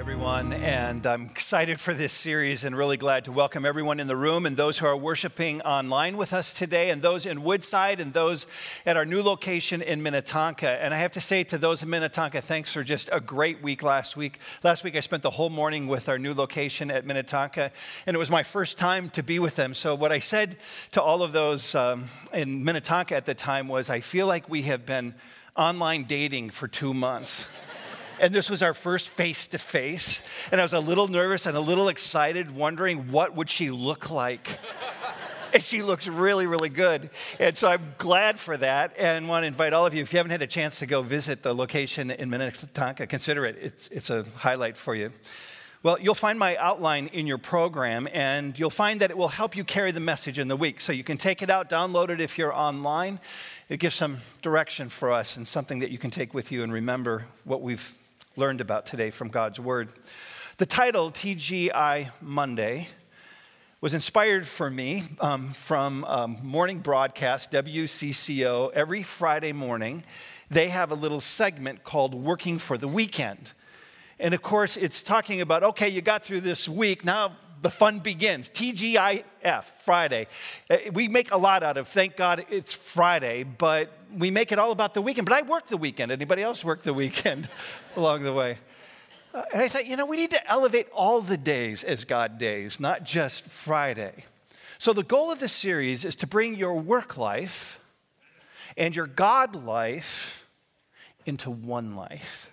Everyone, and I'm excited for this series and really glad to welcome everyone in the room and those who are worshiping online with us today and those in Woodside and those at our new location in Minnetonka. And I have to say to those in Minnetonka, thanks for just a great week last week. Last week I spent the whole morning with our new location at Minnetonka, and it was my first time to be with them. So what I said to all of those in Minnetonka at the time was, I feel like we have been online dating for 2 months. And this was our first face-to-face. And I was a little nervous and a little excited, wondering what would she look like. And she looks really, really good. And so I'm glad for that and want to invite all of you, if you haven't had a chance to go visit the location in Minnetonka, consider it. It's a highlight for you. Well, you'll find my outline in your program, and you'll find that it will help you carry the message in the week. So you can take it out, download it if you're online. It gives some direction for us and something that you can take with you and remember what we've learned about today from God's Word. The title, TGI Monday, was inspired for me from morning broadcast, WCCO. Every Friday morning, they have a little segment called Working for the Weekend. And of course, it's talking about, okay, you got through this week, now the fun begins. TGIF, Friday. We make a lot out of, thank God it's Friday, but we make it all about the weekend. But I work the weekend. Anybody else work the weekend along the way? And I thought, we need to elevate all the days as God days, not just Friday. So the goal of this series is to bring your work life and your God life into one life.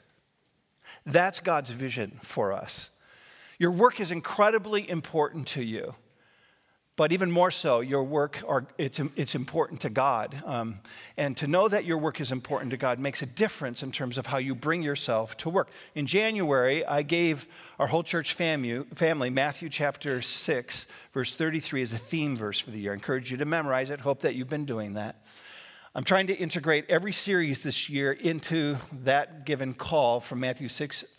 That's God's vision for us. Your work is incredibly important to you, but even more so, your work, it's important to God. And to know that your work is important to God makes a difference in terms of how you bring yourself to work. In January, I gave our whole church family Matthew chapter 6, verse 33 as a theme verse for the year. I encourage you to memorize it. Hope that you've been doing that. I'm trying to integrate every series this year into that given call from Matthew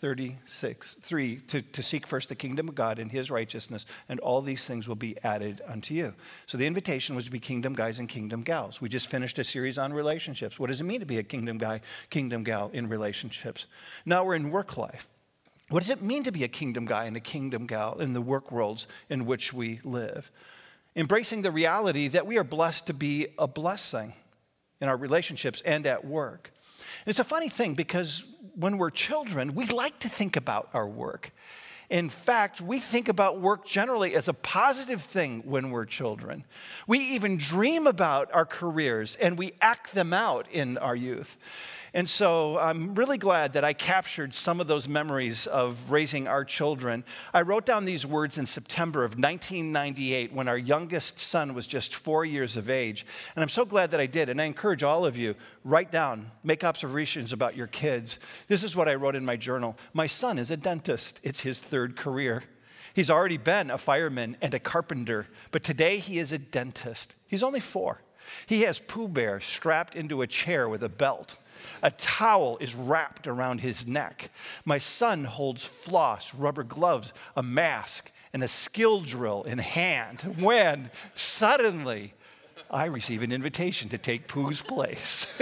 6:3 to seek first the kingdom of God and his righteousness, and all these things will be added unto you. So the invitation was to be kingdom guys and kingdom gals. We just finished a series on relationships. What does it mean to be a kingdom guy, kingdom gal in relationships? Now we're in work life. What does it mean to be a kingdom guy and a kingdom gal in the work worlds in which we live? Embracing the reality that we are blessed to be a blessing in our relationships and at work. And it's a funny thing because when we're children, we like to think about our work. In fact, we think about work generally as a positive thing when we're children. We even dream about our careers and we act them out in our youth. And so I'm really glad that I captured some of those memories of raising our children. I wrote down these words in September of 1998 when our youngest son was just 4 years of age. And I'm so glad that I did. And I encourage all of you, write down, make observations about your kids. This is what I wrote in my journal. My son is a dentist. It's his third career. He's already been a fireman and a carpenter, but today he is a dentist. He's only 4. He has Pooh Bear strapped into a chair with a belt. A towel is wrapped around his neck. My son holds floss, rubber gloves, a mask, and a skill drill in hand when suddenly I receive an invitation to take Pooh's place.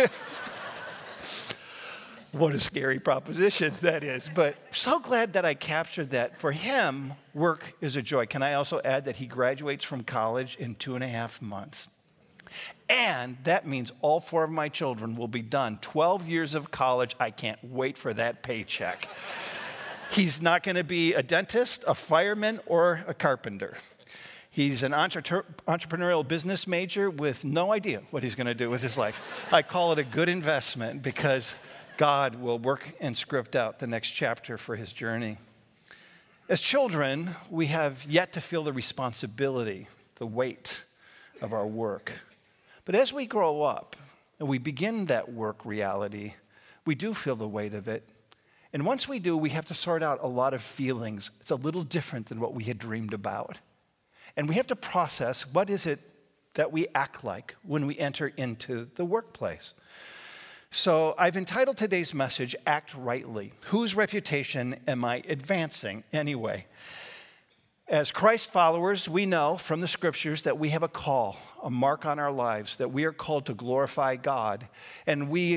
What a scary proposition that is. But so glad that I captured that. For him, work is a joy. Can I also add that he graduates from college in 2.5 months? And that means all 4 of my children will be done. 12 years of college. I can't wait for that paycheck. He's not going to be a dentist, a fireman, or a carpenter. He's an entrepreneurial business major with no idea what he's going to do with his life. I call it a good investment because God will work and script out the next chapter for his journey. As children, we have yet to feel the responsibility, the weight of our work. But as we grow up and we begin that work reality, we do feel the weight of it. And once we do, we have to sort out a lot of feelings. It's a little different than what we had dreamed about. And we have to process what is it that we act like when we enter into the workplace. So I've entitled today's message, Act Rightly. Whose reputation am I advancing anyway? As Christ followers, we know from the scriptures that we have a call, a mark on our lives, that we are called to glorify God. And we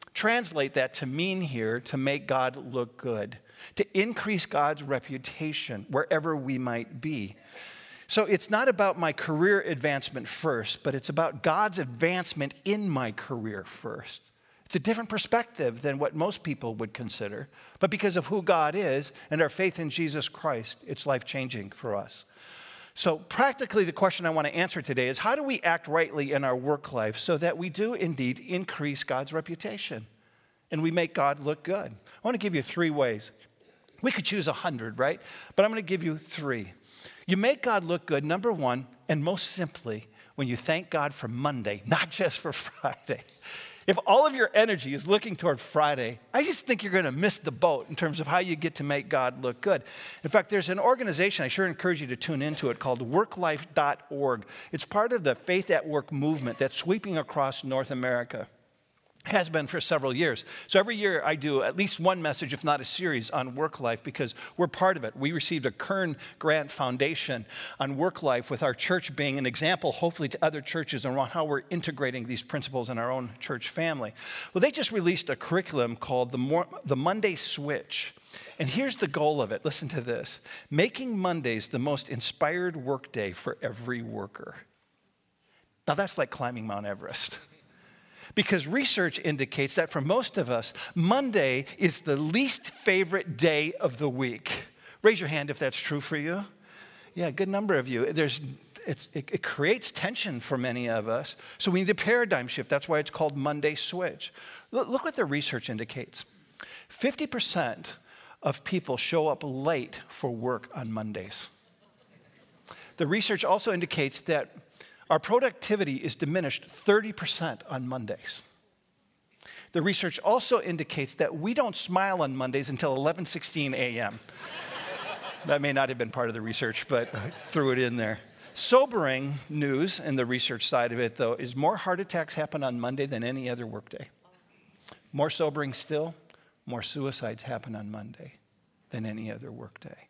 translate that to mean here to make God look good, to increase God's reputation wherever we might be. So it's not about my career advancement first, but it's about God's advancement in my career first. It's a different perspective than what most people would consider. But because of who God is and our faith in Jesus Christ, it's life-changing for us. So practically, the question I want to answer today is, how do we act rightly in our work life so that we do indeed increase God's reputation and we make God look good? I want to give you 3 ways. We could choose 100, right? But I'm going to give you 3. You make God look good, number 1, and most simply, when you thank God for Monday, not just for Friday. If all of your energy is looking toward Friday, I just think you're going to miss the boat in terms of how you get to make God look good. In fact, there's an organization, I sure encourage you to tune into it, called worklife.org. It's part of the Faith at Work movement that's sweeping across North America. Has been for several years. So every year I do at least one message, if not a series, on work life because we're part of it. We received a Kern Grant Foundation on work life, with our church being an example, hopefully, to other churches around how we're integrating these principles in our own church family. Well, they just released a curriculum called the Monday Switch. And here's the goal of it. Listen to this. Making Mondays the most inspired work day for every worker. Now that's like climbing Mount Everest. Because research indicates that for most of us, Monday is the least favorite day of the week. Raise your hand if that's true for you. Yeah, a good number of you. It creates tension for many of us. So we need a paradigm shift. That's why it's called Monday Switch. Look what the research indicates. 50% of people show up late for work on Mondays. The research also indicates that our productivity is diminished 30% on Mondays. The research also indicates that we don't smile on Mondays until 11:16 a.m. That may not have been part of the research, but I threw it in there. Sobering news in the research side of it, though, is more heart attacks happen on Monday than any other workday. More sobering still, more suicides happen on Monday than any other workday.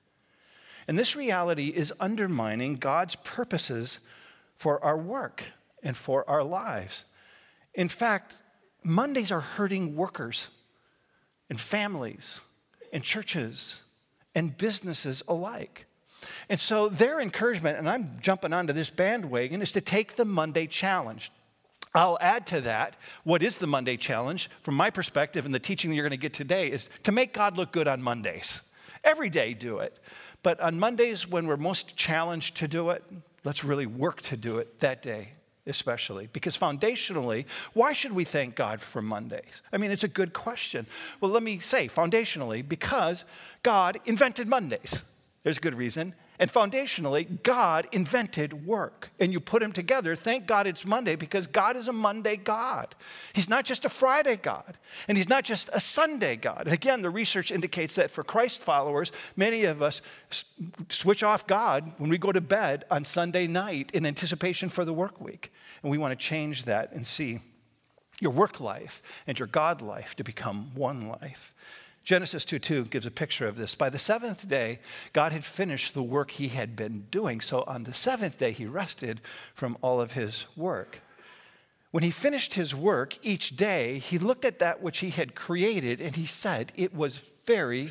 And this reality is undermining God's purposes for our work and for our lives. In fact, Mondays are hurting workers and families and churches and businesses alike. And so their encouragement, and I'm jumping onto this bandwagon, is to take the Monday challenge. I'll add to that, what is the Monday challenge? From my perspective and the teaching that you're going to get today is to make God look good on Mondays. Every day do it. But on Mondays, when we're most challenged to do it, let's really work to do it that day, especially. Because foundationally, why should we thank God for Mondays? I mean, it's a good question. Well, let me say, foundationally, because God invented Mondays. There's a good reason. And foundationally, God invented work. And you put them together, thank God it's Monday, because God is a Monday God. He's not just a Friday God. And he's not just a Sunday God. And again, the research indicates that for Christ followers, many of us switch off God when we go to bed on Sunday night in anticipation for the work week. And we want to change that and see your work life and your God life to become one life. Genesis 2:2 gives a picture of this. By the 7th day, God had finished the work he had been doing. So on the 7th day, he rested from all of his work. When he finished his work each day, he looked at that which he had created and he said, it was very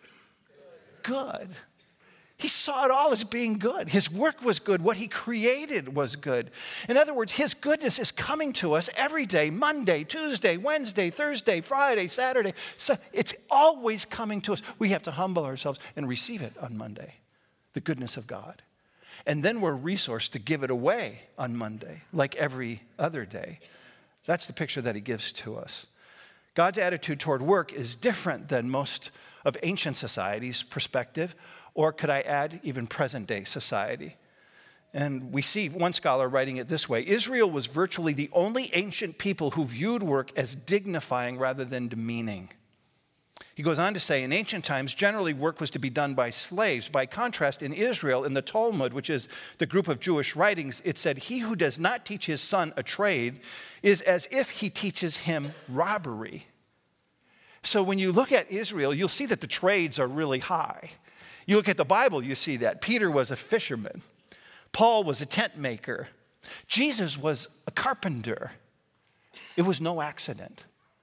good. He saw it all as being good. His work was good. What he created was good. In other words, his goodness is coming to us every day, Monday, Tuesday, Wednesday, Thursday, Friday, Saturday. So it's always coming to us. We have to humble ourselves and receive it on Monday, the goodness of God. And then we're resourced to give it away on Monday, like every other day. That's the picture that he gives to us. God's attitude toward work is different than most of ancient society's perspective, or could I add, even present-day society. And we see one scholar writing it this way: Israel was virtually the only ancient people who viewed work as dignifying rather than demeaning. He goes on to say, in ancient times, generally work was to be done by slaves. By contrast, in Israel, in the Talmud, which is the group of Jewish writings, it said, he who does not teach his son a trade is as if he teaches him robbery. So when you look at Israel, you'll see that the trades are really high. You look at the Bible, you see that. Peter was a fisherman. Paul was a tent maker. Jesus was a carpenter. It was no accident.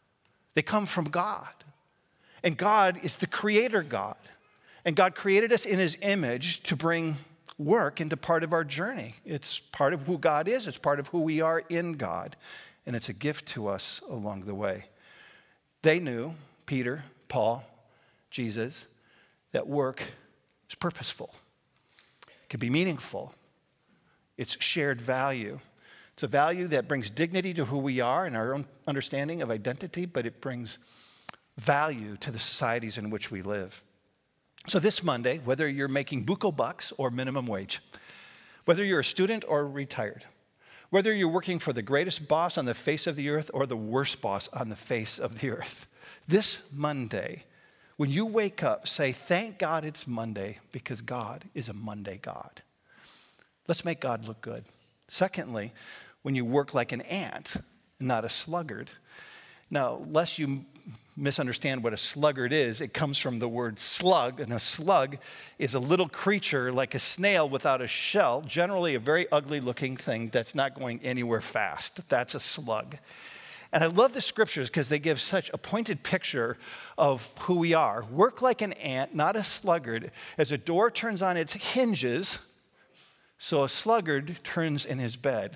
They come from God. And God is the creator God. And God created us in his image to bring work into part of our journey. It's part of who God is. It's part of who we are in God. And it's a gift to us along the way. They knew, Peter, Paul, Jesus, that work is purposeful. It can be meaningful. It's shared value. It's a value that brings dignity to who we are and our own understanding of identity, but it brings value to the societies in which we live. So this Monday, whether you're making buco bucks or minimum wage, whether you're a student or retired, whether you're working for the greatest boss on the face of the earth or the worst boss on the face of the earth, this Monday, when you wake up, say, thank God it's Monday because God is a Monday God. Let's make God look good. Secondly, when you work like an ant, not a sluggard. Now, lest you misunderstand what a sluggard is, it comes from the word slug, and a slug is a little creature like a snail without a shell, generally a very ugly-looking thing that's not going anywhere fast. That's a slug. And I love the scriptures because they give such a pointed picture of who we are. Work like an ant, not a sluggard. As a door turns on its hinges, so a sluggard turns in his bed.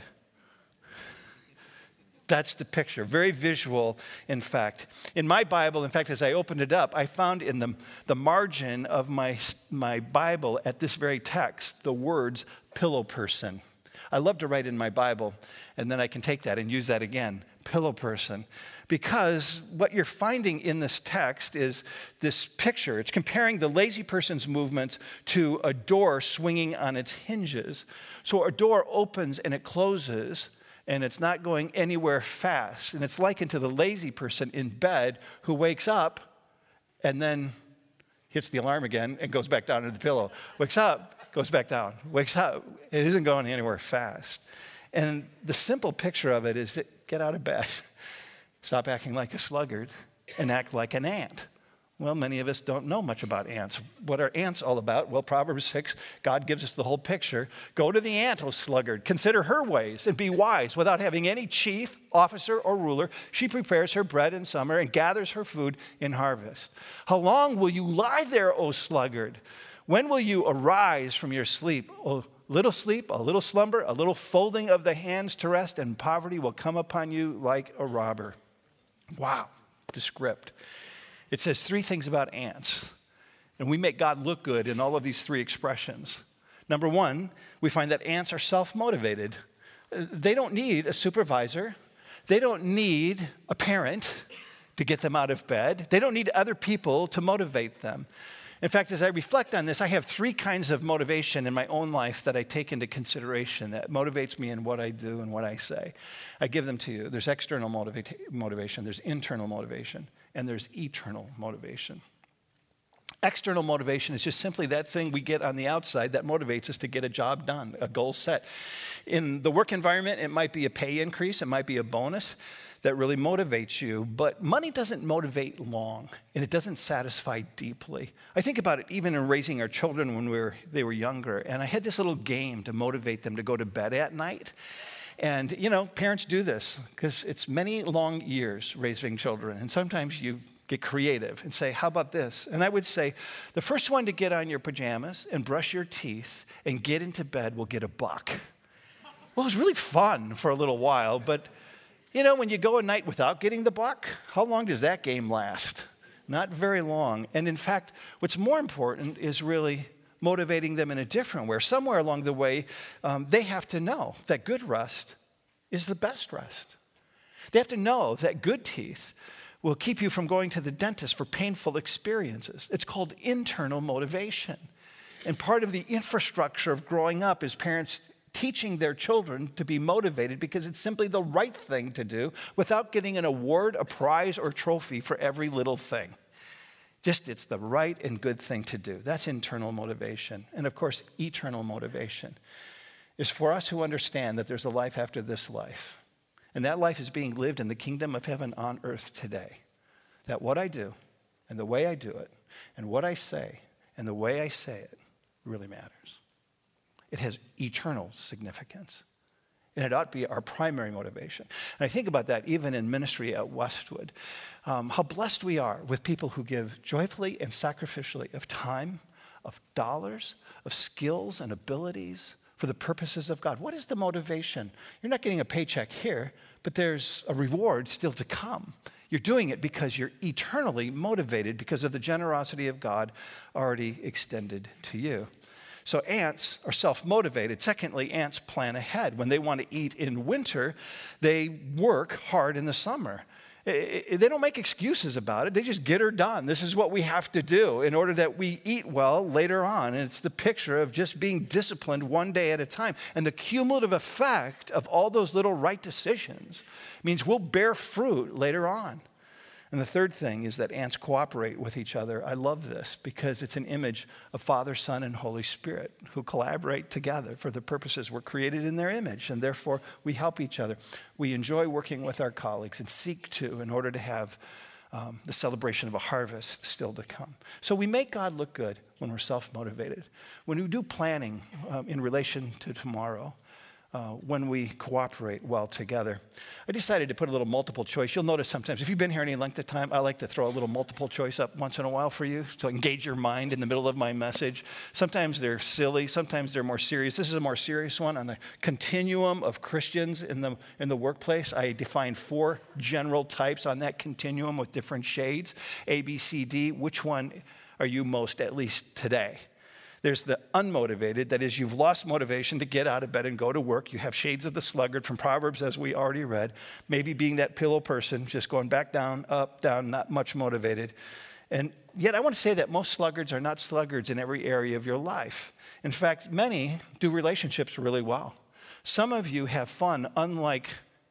That's the picture, very visual, in fact. In my Bible, in fact, as I opened it up, I found in the margin of my Bible at this very text the words pillow person. I love to write in my Bible, and then I can take that and use that again, pillow person. Because what you're finding in this text is this picture. It's comparing the lazy person's movements to a door swinging on its hinges. So a door opens and it closes, and it's not going anywhere fast. And it's likened to the lazy person in bed who wakes up and then hits the alarm again and goes back down to the pillow. Wakes up, goes back down, wakes up. It isn't going anywhere fast. And the simple picture of it is that get out of bed, stop acting like a sluggard, and act like an ant. Well, many of us don't know much about ants. What are ants all about? Well, Proverbs 6, God gives us the whole picture. Go to the ant, O sluggard. Consider her ways and be wise. Without having any chief, officer, or ruler, she prepares her bread in summer and gathers her food in harvest. How long will you lie there, O sluggard? When will you arise from your sleep? O little sleep, a little slumber, a little folding of the hands to rest, and poverty will come upon you like a robber. Wow, the script. It says three things about ants, and we make God look good in all of these three expressions. Number one, we find that ants are self-motivated. They don't need a supervisor. They don't need a parent to get them out of bed. They don't need other people to motivate them. In fact, as I reflect on this, I have three kinds of motivation in my own life that I take into consideration that motivates me in what I do and what I say. I give them to you. There's external motivation, there's internal motivation, and there's eternal motivation. External motivation is just simply that thing we get on the outside that motivates us to get a job done, a goal set. In the work environment, it might be a pay increase, it might be a bonus that really motivates you, but money doesn't motivate long, and it doesn't satisfy deeply. I think about it even in raising our children when they were younger, and I had this little game to motivate them to go to bed at night. And, you know, parents do this because it's many long years raising children, and sometimes you get creative and say, how about this? And I would say, the first one to get on your pajamas and brush your teeth and get into bed will get $1. Well, it was really fun for a little while, but you know, when you go a night without getting the $1, how long does that game last? Not very long. And in fact, what's more important is really motivating them in a different way. Somewhere along the way, they have to know that good rest is the best rest. They have to know that good teeth will keep you from going to the dentist for painful experiences. It's called internal motivation. And part of the infrastructure of growing up is parents teaching their children to be motivated because it's simply the right thing to do without getting an award, a prize, or trophy for every little thing. Just it's the right and good thing to do. That's internal motivation. And of course, eternal motivation is for us who understand that there's a life after this life. And that life is being lived in the kingdom of heaven on earth today. That what I do and the way I do it and what I say and the way I say it really matters. It has eternal significance. And it ought to be our primary motivation. And I think about that even in ministry at Westwood. How blessed we are with people who give joyfully and sacrificially of time, of dollars, of skills and abilities for the purposes of God. What is the motivation? You're not getting a paycheck here, but there's a reward still to come. You're doing it because you're eternally motivated because of the generosity of God already extended to you. So ants are self-motivated. Secondly, ants plan ahead. When they want to eat in winter, they work hard in the summer. They don't make excuses about it. They just get her done. This is what we have to do in order that we eat well later on. And it's the picture of just being disciplined one day at a time. And the cumulative effect of all those little right decisions means we'll bear fruit later on. And the third thing is that ants cooperate with each other. I love this because it's an image of Father, Son, and Holy Spirit who collaborate together for the purposes we're created in their image. And therefore, we help each other. We enjoy working with our colleagues and seek to in order to have the celebration of a harvest still to come. So we make God look good when we're self-motivated. When we do planning in relation to tomorrow, when we cooperate well together. I decided to put a little multiple choice. You'll notice sometimes, if you've been here any length of time, I like to throw a little multiple choice up once in a while for you to engage your mind in the middle of my message. Sometimes they're silly, sometimes they're more serious. This is a more serious one on the continuum of Christians in the workplace. I defined 4 general types on that continuum with different shades, A, B, C, D. Which one are you most, at least today? There's the unmotivated, that is, you've lost motivation to get out of bed and go to work. You have shades of the sluggard from Proverbs, as we already read. Maybe being that pillow person, just going back down, up, down, not much motivated. And yet I want to say that most sluggards are not sluggards in every area of your life. In fact, many do relationships really well. Some of you have fun unlike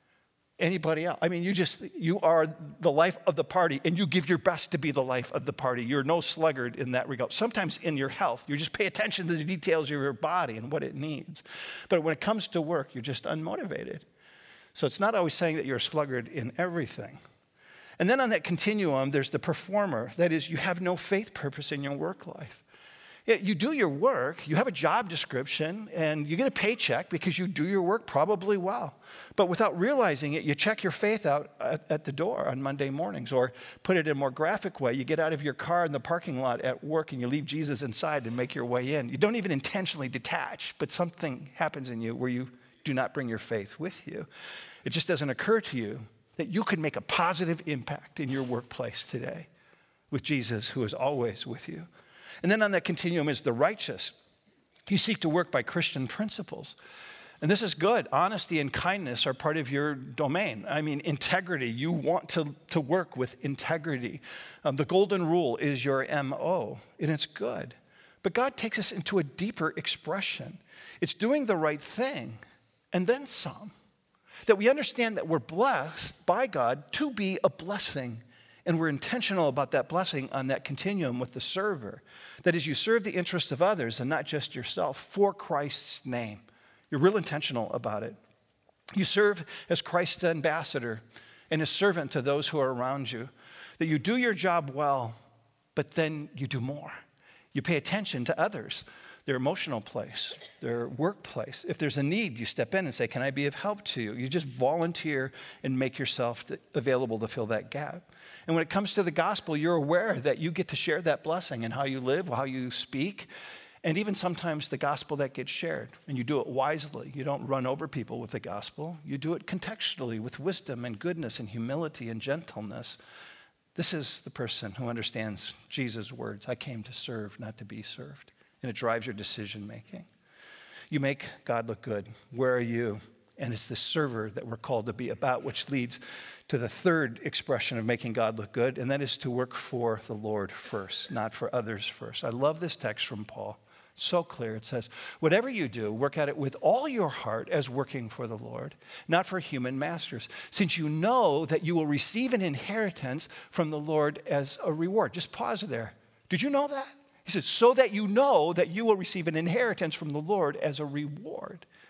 anybody else. I mean, you are the life of the party, and you give your best to be the life of the party. You're no sluggard in that regard. Sometimes in your health, you just pay attention to the details of your body and what it needs. But when it comes to work, you're just unmotivated. So it's not always saying that you're a sluggard in everything. And then on that continuum, there's the performer. That is, you have no faith purpose in your work life. You do your work, you have a job description, and you get a paycheck because you do your work probably well. But without realizing it, you check your faith out at the door on Monday mornings. Or put it in a more graphic way, you get out of your car in the parking lot at work and you leave Jesus inside and make your way in. You don't even intentionally detach, but something happens in you where you do not bring your faith with you. It just doesn't occur to you that you could make a positive impact in your workplace today with Jesus, who is always with you. And then on that continuum is the righteous. You seek to work by Christian principles. And this is good. Honesty and kindness are part of your domain. I mean, integrity. You want to work with integrity. The golden rule is your MO, and it's good. But God takes us into a deeper expression. It's doing the right thing, and then some. That we understand that we're blessed by God to be a blessing. And we're intentional about that blessing on that continuum with the server. That is, you serve the interests of others and not just yourself for Christ's name. You're real intentional about it. You serve as Christ's ambassador and a servant to those who are around you. That you do your job well, but then you do more. You pay attention to others, their emotional place, their workplace. If there's a need, you step in and say, can I be of help to you? You just volunteer and make yourself available to fill that gap. And when it comes to the gospel, you're aware that you get to share that blessing in how you live, how you speak, and even sometimes the gospel that gets shared. And you do it wisely. You don't run over people with the gospel. You do it contextually with wisdom and goodness and humility and gentleness. This is the person who understands Jesus' words, I came to serve, not to be served. And it drives your decision making. You make God look good. Where are you? And it's the server that we're called to be about, which leads to the third expression of making God look good, and that is to work for the Lord first, not for others first. I love this text from Paul. It's so clear. It says, whatever you do, work at it with all your heart as working for the Lord, not for human masters, since you know that you will receive an inheritance from the Lord as a reward. Just pause there. Did you know that? He says, so that you know that you will receive an inheritance from the Lord as a reward.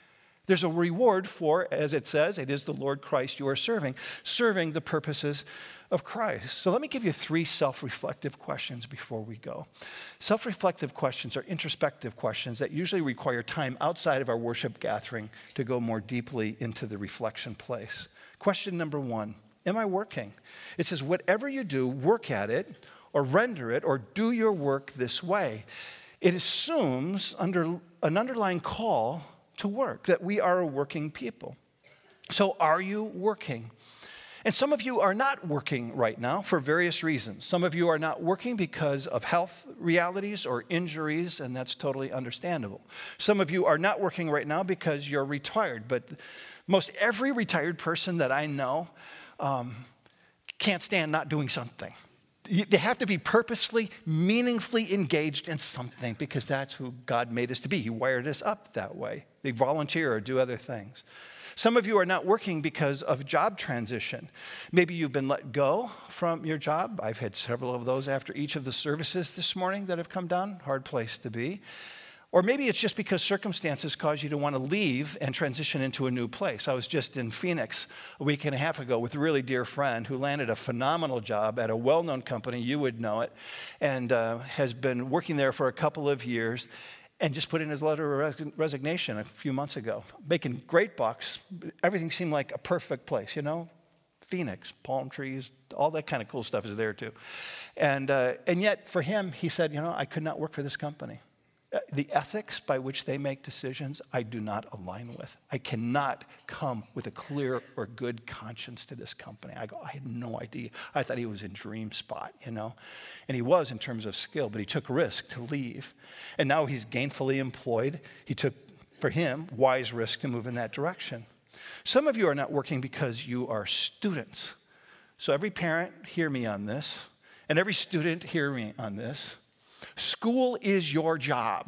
There's a reward for, as it says, it is the Lord Christ you are serving the purposes of Christ. So let me give you 3 self-reflective questions before we go. Self-reflective questions are introspective questions that usually require time outside of our worship gathering to go more deeply into the reflection place. Question number 1, am I working? It says, whatever you do, work at it or render it or do your work this way. It assumes under an underlying call to work, that we are a working people. So are you working? And some of you are not working right now for various reasons. Some of you are not working because of health realities or injuries, and that's totally understandable. Some of you are not working right now because you're retired, but most every retired person that I know can't stand not doing something. They have to be purposefully, meaningfully engaged in something because that's who God made us to be. He wired us up that way. They volunteer or do other things. Some of you are not working because of job transition. Maybe you've been let go from your job. I've had several of those after each of the services this morning that have come down. Hard place to be. Or maybe it's just because circumstances cause you to want to leave and transition into a new place. I was just in Phoenix a week and a half ago with a really dear friend who landed a phenomenal job at a well-known company, you would know it, and has been working there for a couple of years and just put in his letter of resignation a few months ago. Making great bucks. Everything seemed like a perfect place, you know? Phoenix, palm trees, all that kind of cool stuff is there too. And yet for him, he said, I could not work for this company. The ethics by which they make decisions, I do not align with. I cannot come with a clear or good conscience to this company. I had no idea. I thought he was in dream spot, And he was in terms of skill, but he took risk to leave. And now he's gainfully employed. He took, for him, wise risk to move in that direction. Some of you are not working because you are students. So every parent, hear me on this. And every student, hear me on this. School is your job.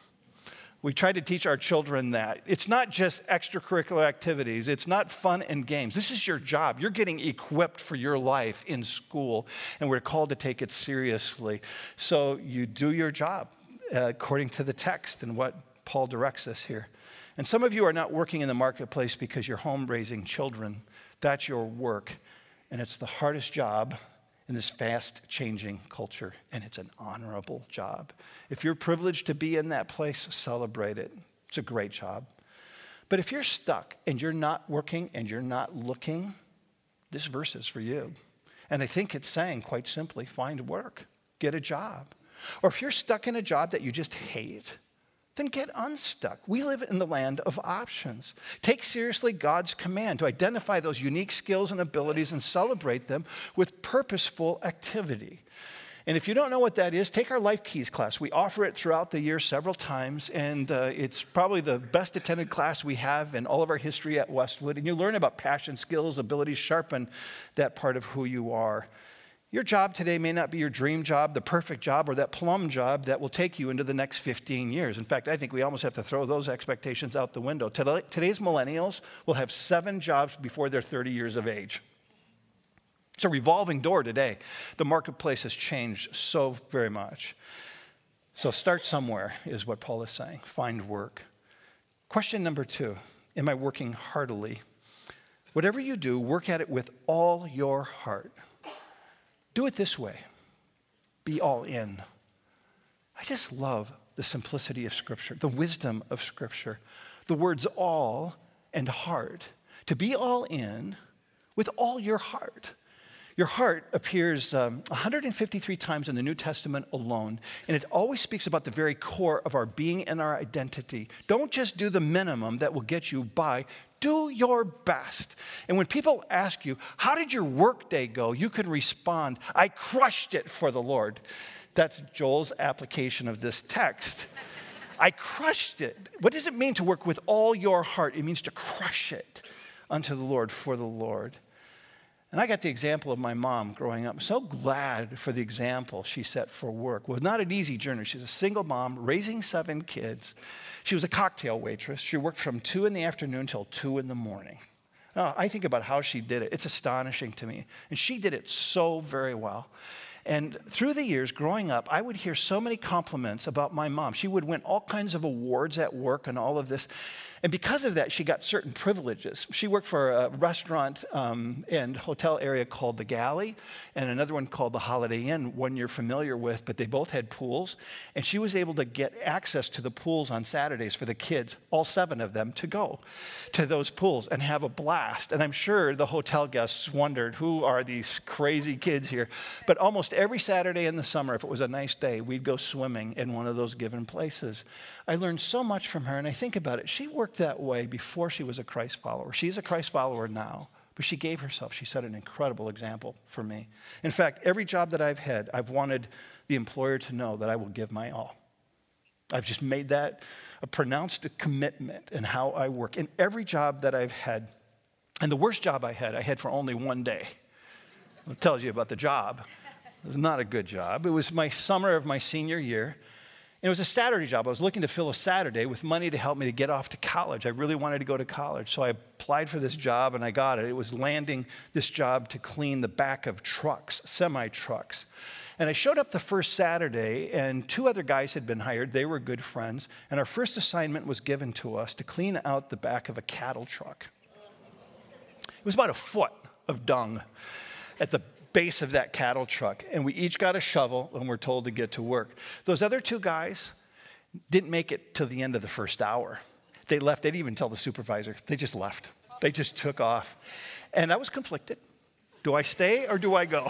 We try to teach our children that. It's not just extracurricular activities. It's not fun and games. This is your job. You're getting equipped for your life in school, and we're called to take it seriously. So you do your job according to the text and what Paul directs us here. And some of you are not working in the marketplace because you're home raising children. That's your work, and it's the hardest job in this fast-changing culture, and it's an honorable job. If you're privileged to be in that place, celebrate it. It's a great job. But if you're stuck and you're not working and you're not looking, this verse is for you. And I think it's saying, quite simply, find work, get a job. Or if you're stuck in a job that you just hate, then get unstuck. We live in the land of options. Take seriously God's command to identify those unique skills and abilities and celebrate them with purposeful activity. And if you don't know what that is, take our Life Keys class. We offer it throughout the year several times, and it's probably the best attended class we have in all of our history at Westwood. And you learn about passion, skills, abilities, sharpen that part of who you are. Your job today may not be your dream job, the perfect job, or that plum job that will take you into the next 15 years. In fact, I think we almost have to throw those expectations out the window. Today's millennials will have 7 jobs before they're 30 years of age. It's a revolving door today. The marketplace has changed so very much. So start somewhere is what Paul is saying. Find work. Question number 2, am I working heartily? Whatever you do, work at it with all your heart. Do it this way. Be all in. I just love the simplicity of Scripture, the wisdom of Scripture, the words all and heart. To be all in with all your heart. Your heart appears 153 times in the New Testament alone, and it always speaks about the very core of our being and our identity. Don't just do the minimum that will get you by. Do your best. And when people ask you, how did your work day go? You can respond, I crushed it for the Lord. That's Joel's application of this text. I crushed it. What does it mean to work with all your heart? It means to crush it unto the Lord for the Lord. And I got the example of my mom growing up. I'm so glad for the example she set for work. Well, not an easy journey. She's a single mom, raising 7 kids. She was a cocktail waitress. She worked from 2 in the afternoon till 2 in the morning. Now, I think about how she did it. It's astonishing to me. And she did it so very well. And through the years, growing up, I would hear so many compliments about my mom. She would win all kinds of awards at work and all of this. And because of that, she got certain privileges. She worked for a restaurant and hotel area called the Galley and another one called the Holiday Inn, one you're familiar with, but they both had pools. And she was able to get access to the pools on Saturdays for the kids, all 7 of them, to go to those pools and have a blast. And I'm sure the hotel guests wondered, who are these crazy kids here? But almost every Saturday in the summer, if it was a nice day, we'd go swimming in one of those given places. I learned so much from her, and I think about it. She worked that way before she was a Christ follower. She's a Christ follower now, but she gave herself. She set an incredible example for me. In fact, every job that I've had, I've wanted the employer to know that I will give my all. I've just made that a pronounced commitment in how I work. In every job that I've had, and the worst job I had for only one day. It tells you about the job. It was not a good job. It was my summer of my senior year. And it was a Saturday job. I was looking to fill a Saturday with money to help me to get off to college. I really wanted to go to college. So I applied for this job and I got it. It was landing this job to clean the back of trucks, semi-trucks. And I showed up the first Saturday and 2 other guys had been hired. They were good friends. And our first assignment was given to us to clean out the back of a cattle truck. It was about a foot of dung at the base of that cattle truck, and we each got a shovel and we're told to get to work. Those other 2 guys didn't make it till the end of the first hour. They left. They didn't even tell the supervisor. They just left. They just took off. And I was conflicted. Do I stay or do I go?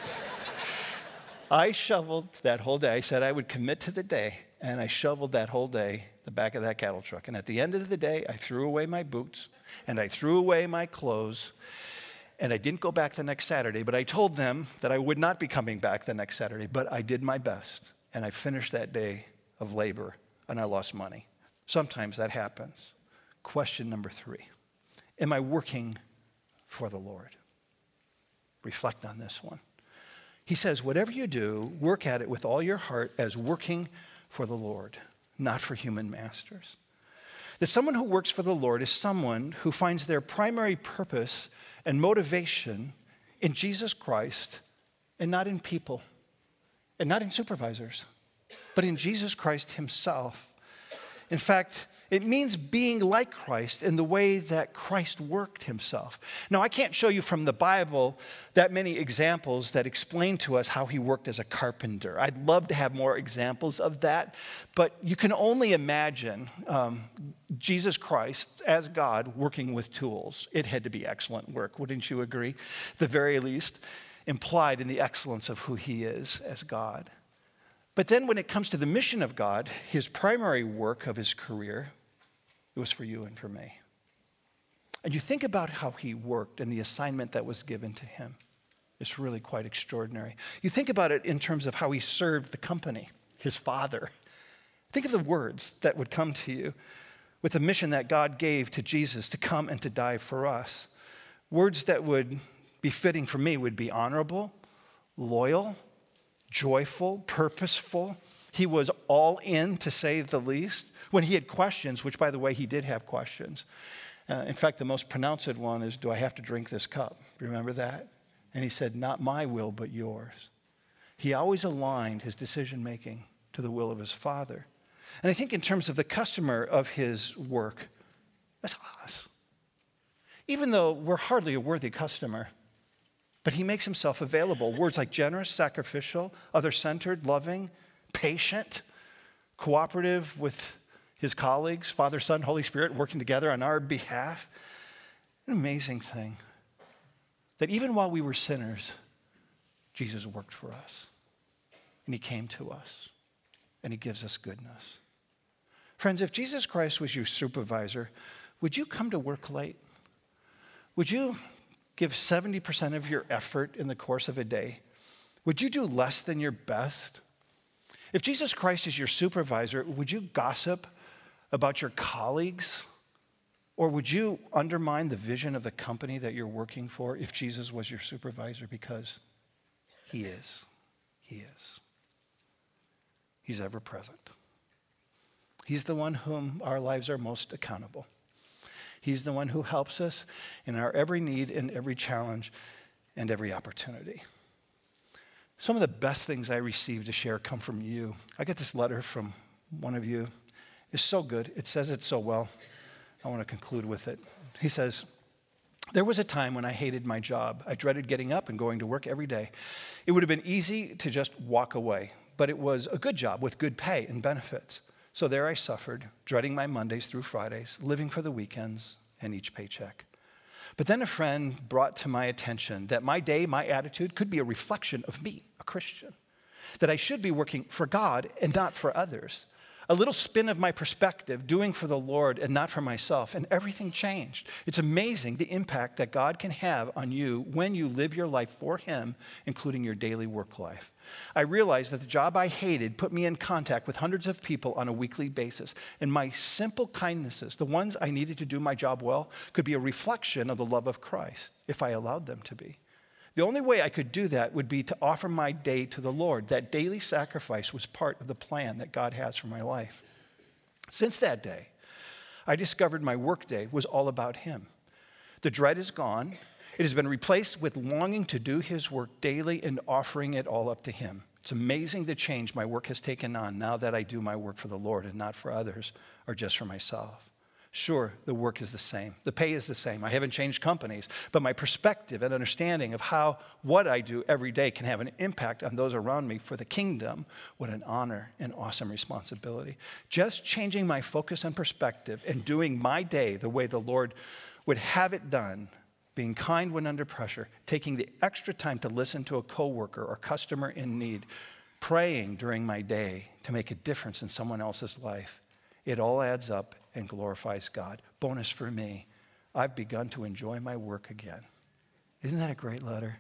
I shoveled that whole day. I said I would commit to the day, and I shoveled that whole day, the back of that cattle truck. And at the end of the day, I threw away my boots and I threw away my clothes. And I didn't go back the next Saturday, but I told them that I would not be coming back the next Saturday, but I did my best. And I finished that day of labor, and I lost money. Sometimes that happens. Question number 3, am I working for the Lord? Reflect on this one. He says, whatever you do, work at it with all your heart as working for the Lord, not for human masters. That someone who works for the Lord is someone who finds their primary purpose and motivation in Jesus Christ and not in people and not in supervisors, but in Jesus Christ himself. In fact, it means being like Christ in the way that Christ worked himself. Now, I can't show you from the Bible that many examples that explain to us how he worked as a carpenter. I'd love to have more examples of that, but you can only imagine Jesus Christ as God working with tools. It had to be excellent work, wouldn't you agree? The very least implied in the excellence of who he is as God. But then when it comes to the mission of God, his primary work of his career, it was for you and for me. And you think about how he worked and the assignment that was given to him. It's really quite extraordinary. You think about it in terms of how he served the company, his Father. Think of the words that would come to you with the mission that God gave to Jesus to come and to die for us. Words that would be fitting for me would be honorable, loyal, joyful, purposeful. He was all in, to say the least. When he had questions, which, by the way, he did have questions. In fact, the most pronounced one is, do I have to drink this cup? Remember that? And he said, not my will, but yours. He always aligned his decision-making to the will of his Father. And I think in terms of the customer of his work, that's us. Even though we're hardly a worthy customer, but he makes himself available. Words like generous, sacrificial, other-centered, loving, patient, cooperative with his colleagues, Father, Son, Holy Spirit, working together on our behalf. An amazing thing. That even while we were sinners, Jesus worked for us. And he came to us. And he gives us goodness. Friends, if Jesus Christ was your supervisor, would you come to work late? Would you give 70% of your effort in the course of a day? Would you do less than your best? If Jesus Christ is your supervisor, would you gossip about your colleagues? Or would you undermine the vision of the company that you're working for if Jesus was your supervisor? Because he is. He is. He's ever present. He's the one whom our lives are most accountable. He's the one who helps us in our every need and every challenge and every opportunity. Some of the best things I received to share come from you. I got this letter from one of you. It's so good. It says it so well. I want to conclude with it. He says, there was a time when I hated my job. I dreaded getting up and going to work every day. It would have been easy to just walk away, but it was a good job with good pay and benefits. So there I suffered, dreading my Mondays through Fridays, living for the weekends and each paycheck. But then a friend brought to my attention that my day, my attitude could be a reflection of me, a Christian, that I should be working for God and not for others. A little spin of my perspective, doing for the Lord and not for myself, and everything changed. It's amazing the impact that God can have on you when you live your life for Him, including your daily work life. I realized that the job I hated put me in contact with hundreds of people on a weekly basis, and my simple kindnesses, the ones I needed to do my job well, could be a reflection of the love of Christ if I allowed them to be. The only way I could do that would be to offer my day to the Lord. That daily sacrifice was part of the plan that God has for my life. Since that day, I discovered my workday was all about Him. The dread is gone. It has been replaced with longing to do His work daily and offering it all up to Him. It's amazing the change my work has taken on now that I do my work for the Lord and not for others or just for myself. Sure, the work is the same. The pay is the same. I haven't changed companies, but my perspective and understanding of how what I do every day can have an impact on those around me for the kingdom, what an honor and awesome responsibility. Just changing my focus and perspective and doing my day the way the Lord would have it done, being kind when under pressure, taking the extra time to listen to a coworker or customer in need, praying during my day to make a difference in someone else's life. It all adds up and glorifies God. Bonus for me, I've begun to enjoy my work again. Isn't that a great letter?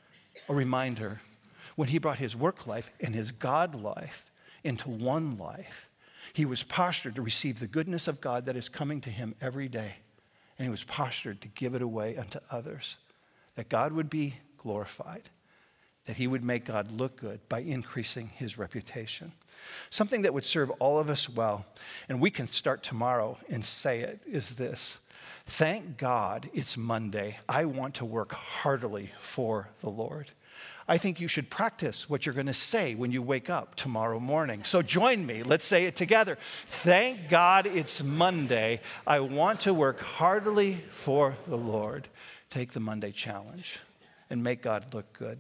A reminder, when He brought His work life and His God life into one life, He was postured to receive the goodness of God that is coming to Him every day. And He was postured to give it away unto others, that God would be glorified, that He would make God look good by increasing His reputation. Something that would serve all of us well, and we can start tomorrow and say it, is this: thank God it's Monday. I want to work heartily for the Lord. I think you should practice what you're going to say when you wake up tomorrow morning. So join me. Let's say it together. Thank God it's Monday. I want to work heartily for the Lord. Take the Monday challenge and make God look good.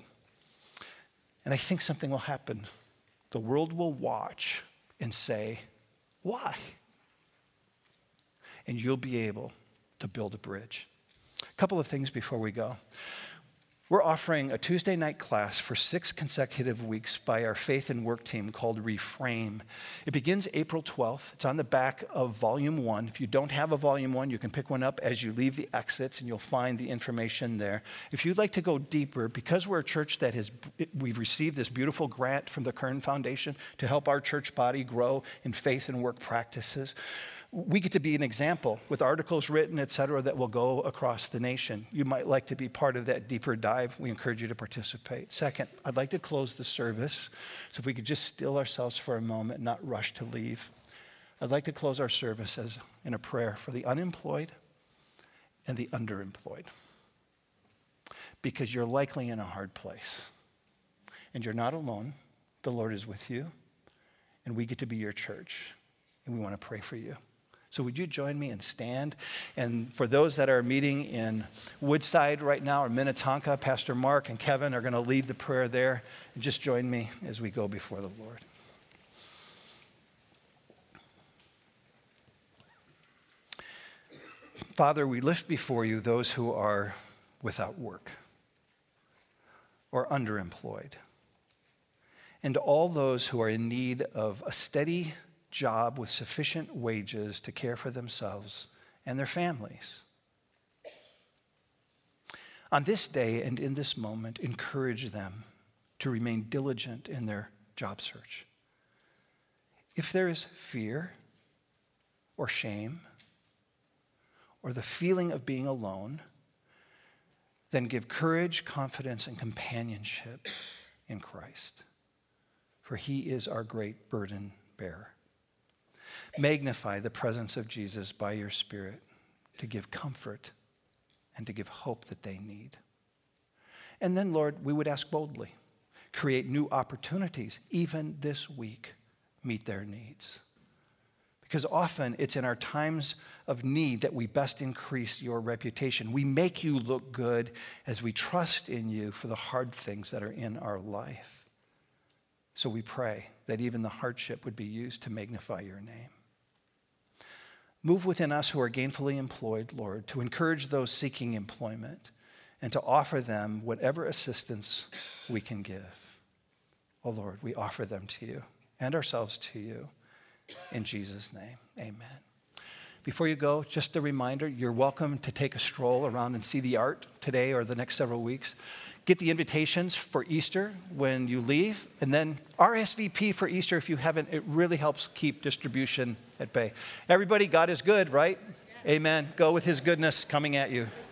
And I think something will happen. The world will watch and say, why? And you'll be able to build a bridge. A couple of things before we go. We're offering a Tuesday night class for 6 consecutive weeks by our faith and work team called Reframe. It begins April 12th. It's on the back of Volume 1. If you don't have a Volume 1, you can pick one up as you leave the exits, and you'll find the information there. If you'd like to go deeper, because we're a church that we've received this beautiful grant from the Kern Foundation to help our church body grow in faith and work practices, we get to be an example with articles written, et cetera, that will go across the nation. You might like to be part of that deeper dive. We encourage you to participate. Second, I'd like to close the service. So if we could just still ourselves for a moment, not rush to leave. I'd like to close our service in a prayer for the unemployed and the underemployed. Because you're likely in a hard place. And you're not alone. The Lord is with you. And we get to be your church. And we want to pray for you. So would you join me and stand? And for those that are meeting in Woodside right now or Minnetonka, Pastor Mark and Kevin are going to lead the prayer there. And just join me as we go before the Lord. Father, we lift before you those who are without work or underemployed, and all those who are in need of a steady job with sufficient wages to care for themselves and their families. On this day and in this moment, encourage them to remain diligent in their job search. If there is fear or shame or the feeling of being alone, then give courage, confidence, and companionship in Christ, for He is our great burden bearer. Magnify the presence of Jesus by your Spirit to give comfort and to give hope that they need. And then, Lord, we would ask boldly, create new opportunities, even this week, meet their needs. Because often it's in our times of need that we best increase your reputation. We make you look good as we trust in you for the hard things that are in our life. So we pray that even the hardship would be used to magnify your name. Move within us who are gainfully employed, Lord, to encourage those seeking employment and to offer them whatever assistance we can give. Oh Lord, we offer them to you and ourselves to you. In Jesus' name, amen. Before you go, just a reminder, you're welcome to take a stroll around and see the art today or the next several weeks. Get the invitations for Easter when you leave, and then RSVP for Easter if you haven't. It really helps keep distribution at bay. Everybody, God is good, right? Amen. Go with his goodness coming at you.